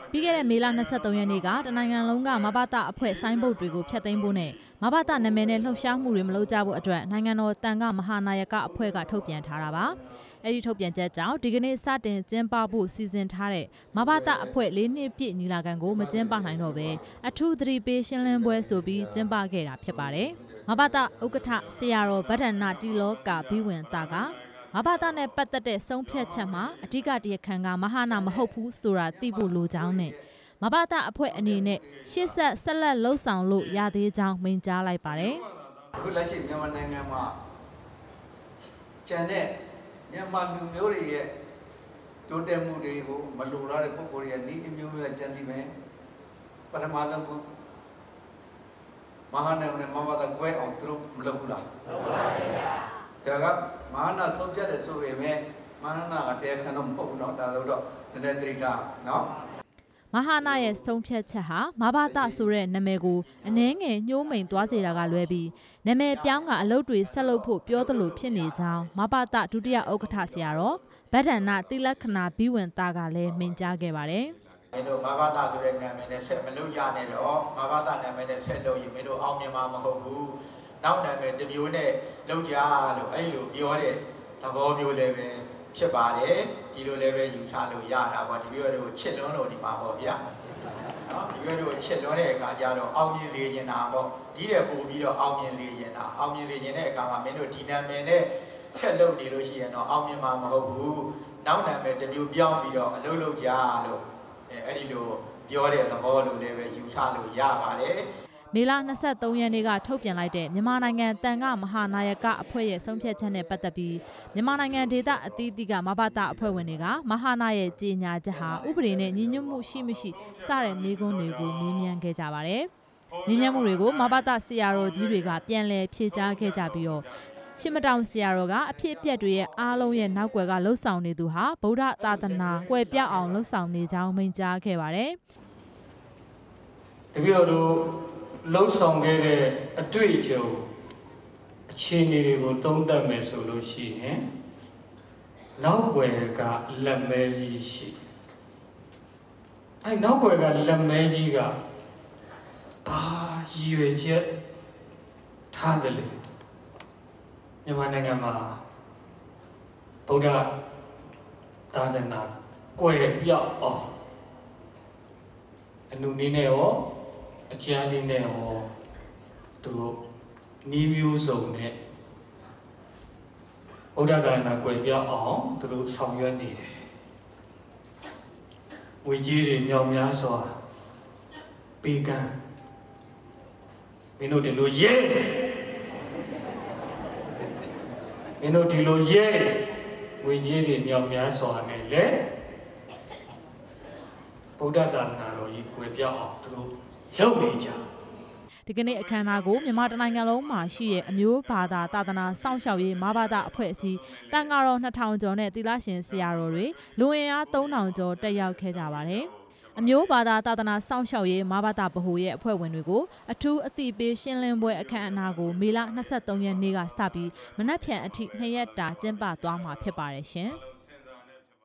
ပြီးခဲ့တဲ့မေလ23ရက်နေ့ကတနိုင်ငံလုံးကမဘတအဖွဲ့ဆိုင်းဘုတ်တွေကိုဖျက်သိမ်းဖို့နဲ့မဘတနာမည်နဲ့လှုပ်ရှားမှုတွေမလုပ်ကြဖို့အတွက်နိုင်ငံတော်တန်ခါမဟာနာယကအဖွဲ့ကထုတ်ပြန်ထားတာပါအဲဒီထုတ်ပြန်ချက်ကြောင့်ဒီကနေ့စတင်ကျင်းပဖို့စီစဉ်ထားတဲ့မဘတအဖွဲ့၄နှစ်ပြည့်ညီလာခံကိုမကျင်းပနိုင်တော့ပဲအထူးသတိပေးရှင်းလင်းပွဲဆိုပြီးကျင်းပခဲ့တာဖြစ်ပါတယ်မဘတဥက္ကဋ္ဌဆရာတော်ဗဒ္ဒနာတိလောကဘိဝင်တာကမဘတနဲ့ပတ်သက်တဲ့ဆုံးဖြတ်ချက်မှာအဓိကတရားခံကမဟာနာမဟုတ်ဘူးဆိုတာသိဖို့လိုကြောင်းနဲ့မဘတအဖွဲ့အနေနဲ့ရှေ့ဆက်လက်လှုပ်ဆောင်လို့ရသေးကြောင်းမိန့်ကြားလိုက်ပါတယ်အခုလက်ရှိမြန်မာနိုင်ငံမှာကျန်တဲ့မြန်မာလူမျိုးတွေရဲ့တိုးတက်မှုတွေကိုမလိုလားတဲ့ပုဂ္ဂိုလ်တွေရဲ့ဤအမျိုးမျိုးနဲ့ကြံစည်မယ်ပထမဆုံးကမဟာနာနဲ့မဘတကွဲအောင်သူတို့မလုပ်ဘူးလားလုပ်ပါဘူးဗျာဒါကမဟာနာဆုံးဖြတ်တယ်ဆိုပေမဲ့မဟာနာကတရားခံတော့မဟုတ်ဘူးเนาะဒါဆိုတော့နည်းနည်းသတိထားเนาะမဟာနာရဲ့ဆုံးဖြတ်ချက်ဟာမဘတဆိုတဲ့နာမည်ကိုအနှဲငယ်ညှိုးမိန်သွားစေတာကလွဲပြီးနာမည်ပြောင်းကအလုပ်တွေဆက်လုပ်ဖို့ပြောသလိုဖြစ်နေကြောင်းမဘတဒုတိယဥက္ကဋ္ဌဆရာတော်ဗဒ္ဒနာတိလက္ခဏာဘိဝင်တာကလည်းမိန့်ကြားခဲ့ပါတယ်မင်းတို့မဘတဆိုတဲ့နာမည်နဲ့ဆက်မလုပ်ကြနဲ့တော့မဘတနာမည်နဲ့ဆက်လို့ရင်မင်းတို့အောင်မြင်မှာမဟုတ်ဘူးနောက်နာမည်တစ်မျိုးနဲ့လုပ်ကြလို့အဲ့လိုပြောတဲ့သဘောမျိုးလည်းပဲဖြစ်ပါတယ်ဒီလိုလည်းပဲယူဆလို့ရတာပေါ့ဒီပြောတို့ချစ်လွန်းလို့ဒီမှာပေါ့ဗျာနော်ဒီပြောတို့ချစ်လွန်းတဲ့အခါကျတော့အောင်မြင်စေချင်တာပေါ့ဒီတဲ့ပို့ပြီးတော့အောင်မြင်စေချင်တာအောင်မြင်စေချင်တဲ့အခါမှာမင်းတို့ဒီနာမည်နဲ့ဆက်လုပ်နေလို့ရှိရင်တော့အောင်မြင်မှာမဟုတ်ဘူးနောက်နာမည်တစ်မျိုးပြောင်းပြီးတော့အလုပ်လုပ်ကြလို့အဲ့ဒီလိုပြောတဲ့သဘောလိုလည်းပဲယူဆလို့ရပါတယ်မေလ23ရက်နေ့ကထုတ်ပြန်လိုက်တဲ့မြန်မာနိုင်ငံတန်ခါမဟာနာယကအဖွဲ့ရဲ့ဆုံးဖြတ်ချက်နဲ့ပတ်သက်ပြီးမြန်မာနိုင်ငံဒေသအသီးသီးကမဘတအဖွဲ့ဝင်တွေကမဟာနာရဲ့ကြေညာချက်ဟာဥပဒေနဲ့ညီညွတ်မှုရှိမရှိစတဲ့မေးခွန်းတွေကိုမေးမြန်းခဲ့ကြပါတယ်။မေးမြန်းမှုတွေကိုမဘတဆရာတော်ကြီးတွေကပြန်လည်ဖြေကြားခဲ့ကြပြီးတော့ရှစ်မတောင်ဆရာတော်ကအဖြစ်အပျက်တွေရဲ့အားလုံးရဲ့နောက်ွယ်ကလှုပ်ဆောင်နေသူဟာဗုဒ္ဓသာသနာကွယ်ပြောက်အောင်လှုပ်ဆောင်နေကြောင်းမိန့်ကြားခဲ့ပါတယ်။တပည့်တော်လှုပ်ဆောင်ခဲ့တဲ့အတွေ့အကြုံအခြေအနေတွေကိုသုံးသပ်မယ်ဆိုလို့ရှိရင်နောက်ွယ်ကလက်မဲကြီးရှိအဲနောက်ွယ်ကလက်မဲကြီးကဘာရည်ရွယ်ချက်ထားတယ်လေမြန်မာနိုင်ငံမှာဗုဒ္ဓသာသနာကွယ်ပြောက်အောင်အနုနည်းနဲ့ရောအကျဉ်းလေးနဲ့ဟောသူတို့နီးမျိုးစုံနဲ့ဗုဒ္ဓဂါနာကွယ်ပြောက်အောင်သူတို့ဆောင်ရွက်နေတယ်။ဝေကြီးတွေမြောက်များစွာပေးကမ်းမင်းတို့ဒီလိုရဲမင်းတို့ဒီလိုရဲဝေကြီးတွေမြောက်များစွာနဲ့လေဗုဒ္ဓဂါနာတော်ကြီးကွယ်ပြောက်အောင်သူတို့လုပ်နေကြဒီကနေ့အခမ်းအနားကိုမြန်မာတနိုင်ငံလုံးမှာရှိတဲ့အမျိုးဘာသာသာသနာစောင့်ရှောက်ရေးမဘတအဖွဲ့အစည်းတန်ဃာတော်2000ကျော်နဲ့သီလရှင်ဆရာတော်တွေလူဝင်အား3000ကျော်တက်ရောက်ခဲ့ကြပါတယ်အမျိုးဘာသာသာသနာစောင့်ရှောက်ရေးမဘတဗဟိုရဲ့အဖွဲ့ဝင်တွေကိုအထူးအသိပေးရှင်းလင်းပွဲအခမ်းအနားကိုမေလ23ရက်နေ့ကစပြီးမနက်ဖြန်အထိ2ရက်တာကျင်းပသွားမှာဖြစ်ပါတယ်ရှင်။